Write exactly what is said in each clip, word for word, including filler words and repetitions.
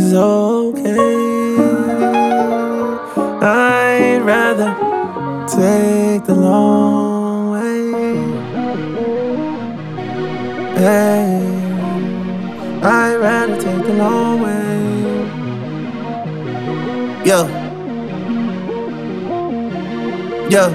is okay. I'd rather take the long way. Hey, I'd rather take the long way. Yo, yo.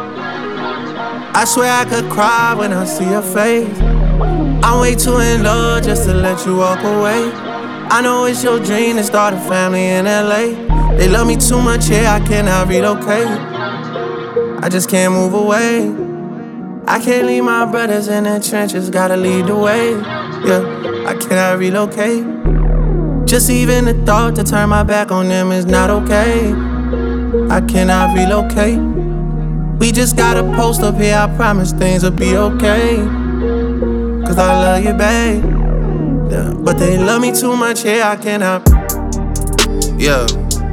I swear I could cry when I see your face. I'm way too in love just to let you walk away. I know it's your dream to start a family in L A. They love me too much here, I cannot relocate. I just can't move away. I can't leave my brothers in the trenches, gotta lead the way. Yeah, I cannot relocate. Just even the thought to turn my back on them is not okay. I cannot relocate. We just gotta post up here, I promise things will be okay. Cause I love you, babe. Yeah, but they love me too much here, I cannot. Yeah.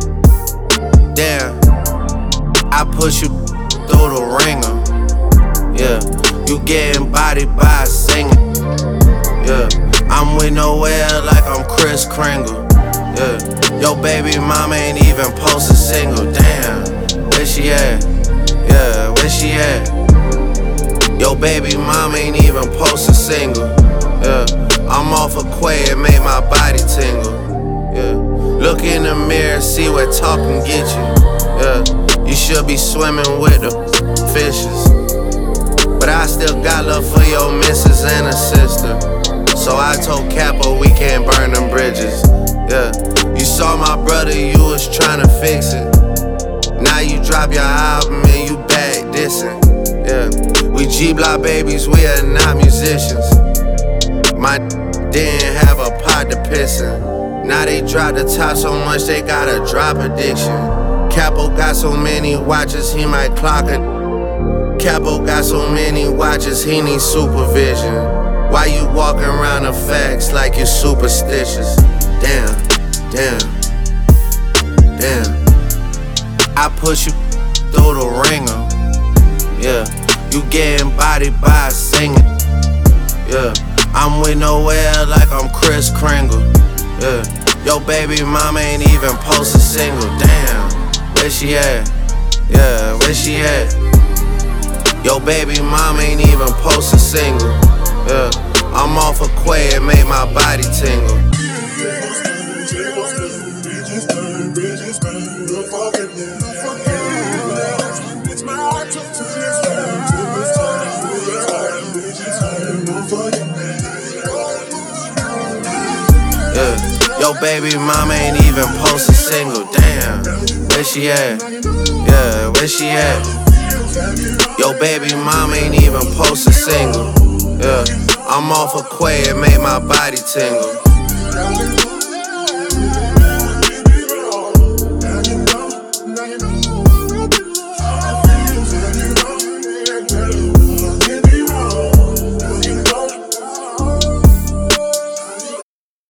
Damn. I push you through the ringer. Yeah. You getting bodied by a singer. Yeah. I'm with nowhere like I'm Kris Kringle. Yeah. Yo baby mama ain't even post a single. Damn. Where she at? Yeah, where she at? Yo baby mama ain't even post a single. Yeah, I'm off a quay, it made my body tingle. Yeah, look in the mirror, see what talk can get you. Yeah, you should be swimming with the fishes. But I still got love for your missus and her sister. So I told Capo we can't burn them bridges. Yeah, you saw my brother, you was tryna fix it. Now you drop your album and you back dissing. Yeah, we G-Block babies, we are not musicians. My didn't have a pot to piss in. Now they drop the top so much they got a drop addiction. Capo got so many watches he might clock it. Capo got so many watches he needs supervision. Why you walking around the facts like you're superstitious? Damn, damn, damn. I push you through the ringer. Yeah, you getting bodied by a singer. Yeah, I'm with nowhere like I'm Kris Kringle. Yeah, yo baby mama ain't even post a single. Damn, where she at? Yeah, where she at? Yo baby mama ain't even post a single. Yeah, I'm off a quay, it made my body tingle. Yeah. Yo baby mama ain't even post a single. Damn, where she at? Yeah, where she at? Yo baby mama ain't even post a single. Yeah, I'm off a quay, it made my body tingle.